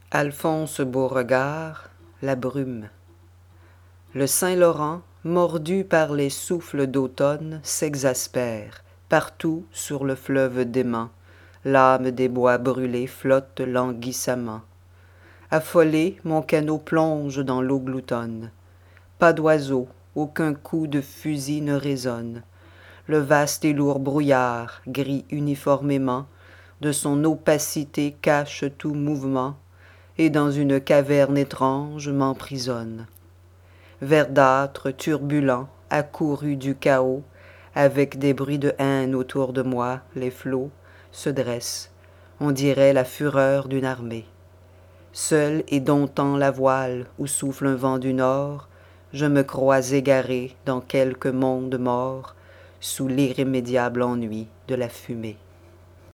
Alphonse Beauregard, La brume. Le Saint-Laurent, mordu par les souffles d'automne, s'exaspère. Partout, sur le fleuve dément, l'âme des bois brûlés flotte languissamment. Affolé, mon canot plonge dans l'eau gloutonne. Pas d'oiseau, aucun coup de fusil ne résonne. Le vaste et lourd brouillard, gris uniformément, de son opacité cache tout mouvement, et dans une caverne étrange m'emprisonne. Verdâtre, turbulent, accouru du chaos, avec des bruits de haine autour de moi, les flots se dressent, on dirait la fureur d'une armée. Seul et domptant la voile où souffle un vent du nord, je me crois égaré dans quelque monde mort, sous l'irrémédiable ennui de la fumée.